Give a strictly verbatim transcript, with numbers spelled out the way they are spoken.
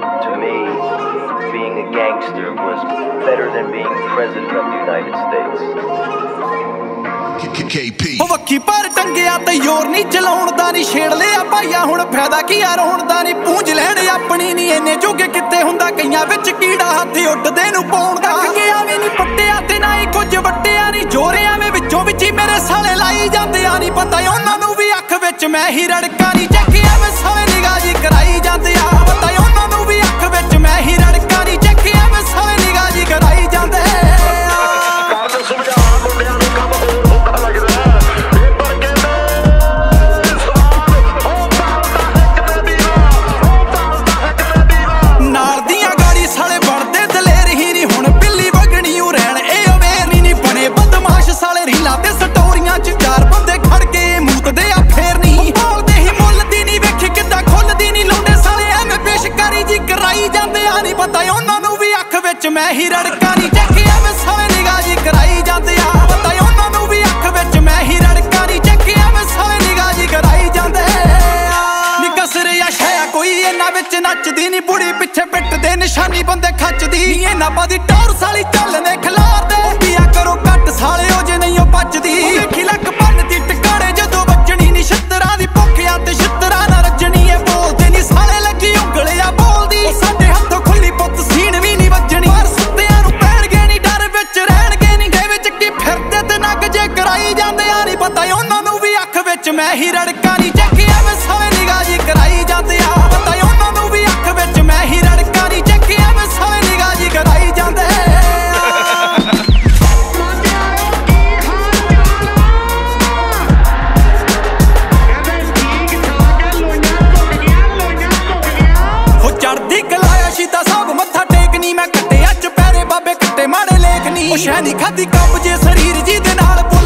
To me, being a gangster was better than being president of the United States. K P वक्की पर टंगिया ते your नहीं चलाउण दा नहीं छेड़ लिया भाईया हुण फायदा की यार होण दा नहीं पूंछ लैण अपनी नहीं इन्ने जोगे किते हुंदा कईयां विच कीड़ा हत्थ उड्डदे नूं पाउण दा गया वी नहीं पट्टिया ते ना ही कुछ वट्टिया नहीं जोरिया में विचों विच ही मेरे साले लाई जांदे आ नहीं पता उन्हां नूं वी अख विच मैं ही रड़का नहीं चक्किया वे साले निगाह जी कराई जांदे आ पता उन्हां नूं वी अख विच मैं ही रड़का नहीं चक्किया वे साले निगाह जी कराई जांदे मैं ही रड़का नहीं चक्किया वे साले निगाह जी कराई जांदे आ पता उन्हां नूं वी अख विच मैं ही रड़का नहीं चक्किया वे साले निगाह जी कराई जांदे नी कसरे या छाया कोई इन्हां विच नचदी नहीं बुढ़ी पिछे पिट दे निशानी बंदे खचदी इन्हां बादी टौर साली चलने खिलार दे पिया करो घट साले ओ जे नहीं ओ बचदी देखी लक बनदी टकाणे जदों बचनी नी छतरा दी भुखिया ते छतरा ना रजनी ए बोलदे नी साले लगी उंगलियां बोलदी साडे हत्थों खुली पुੱਤ सीन वी नहीं वजनी मैं ही रड़का नहीं चक्किया वे साले निगाह जी कराई जांदे आ पता उन्हां नूं वी अख विच मैं ही रड़का नहीं चक्किया वे साले निगाह जी कराई जांदे हो चढ़दी कलाया सीधा सब मत्था टेकनी मैं कट्टे अच पैरे बाबे कट्टे माड़े लेखनी ओ शैनी खादी कब जे शरीर जी दे नाल